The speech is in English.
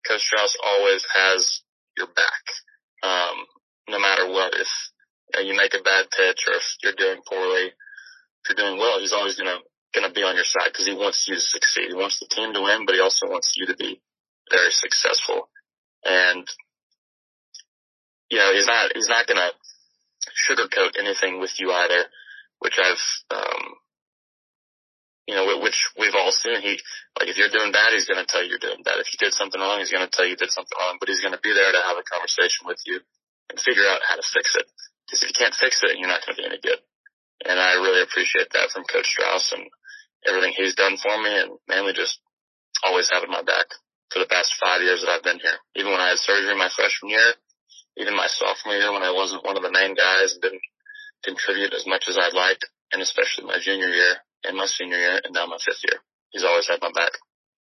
Coach Strauss always has your back, no matter what. If you make a bad pitch or if you're doing poorly, if you're doing well, he's always gonna be on your side because he wants you to succeed. He wants the team to win, but he also wants you to be very successful. And he's not gonna sugarcoat anything with you either, which which we've all seen. If you're doing bad, he's going to tell you you're doing bad. If you did something wrong, he's going to tell you you did something wrong, but he's going to be there to have a conversation with you and figure out how to fix it. Because if you can't fix it, you're not going to be any good. And I really appreciate that from Coach Strauss and everything he's done for me, and mainly just always having my back for the past 5 years that I've been here. Even when I had surgery my freshman year, even my sophomore year when I wasn't one of the main guys and didn't contribute as much as I'd like, and especially my junior year and my senior year and now my 5th year. He's always had my back.